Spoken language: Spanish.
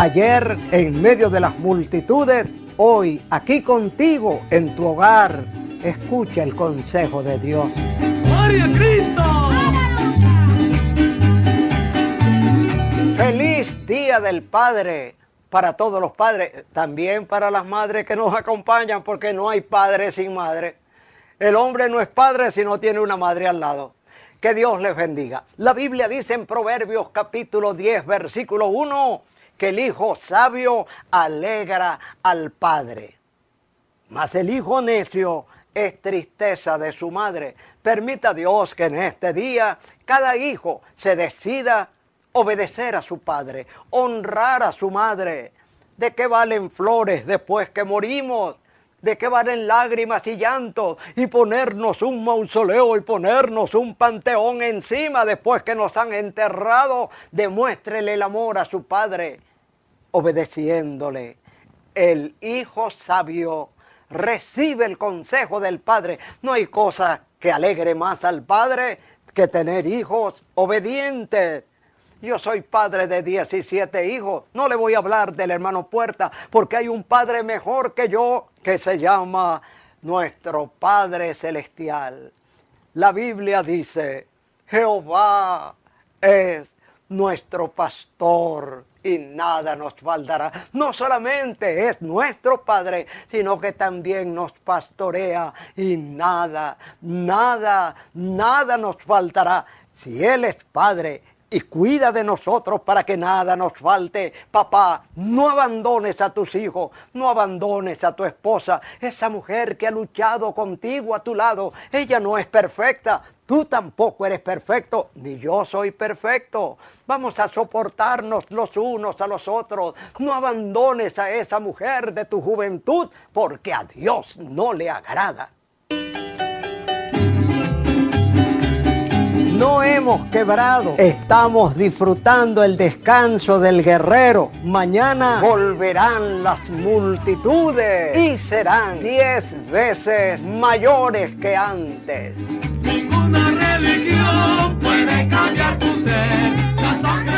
Ayer en medio de las multitudes, hoy aquí contigo en tu hogar. Escucha el consejo de Dios. ¡Gloria a Cristo! Feliz Día del Padre para todos los padres, también para las madres que nos acompañan, porque no hay padre sin madre. El hombre no es padre si no tiene una madre al lado. Que Dios les bendiga. La Biblia dice en Proverbios capítulo 10, versículo 1, que el hijo sabio alegra al padre, mas el hijo necio es tristeza de su madre. Permita Dios que en este día cada hijo se decida obedecer a su padre, honrar a su madre. ¿De qué valen flores después que morimos? ¿De qué valen lágrimas y llantos y ponernos un mausoleo y ponernos un panteón encima después que nos han enterrado? Demuéstrele el amor a su padre obedeciéndole. El hijo sabio recibe el consejo del padre. No hay cosa que alegre más al padre que tener hijos obedientes. Yo soy padre de 17 hijos. No le voy a hablar del hermano Puerta, porque hay un padre mejor que yo que se llama nuestro Padre Celestial. La Biblia dice, Jehová es nuestro pastor y nada nos faltará. No solamente es nuestro Padre, sino que también nos pastorea y nada nos faltará. Si Él es Padre y cuida de nosotros para que nada nos falte. Papá, no abandones a tus hijos, no abandones a tu esposa, esa mujer que ha luchado contigo a tu lado. Ella no es perfecta, tú tampoco eres perfecto, ni yo soy perfecto. Vamos a soportarnos los unos a los otros. No abandones a esa mujer de tu juventud, porque a Dios no le agrada. No hemos quebrado, estamos disfrutando el descanso del guerrero. Mañana volverán las multitudes y serán 10 veces mayores que antes. Ninguna religión puede cambiar tu ser.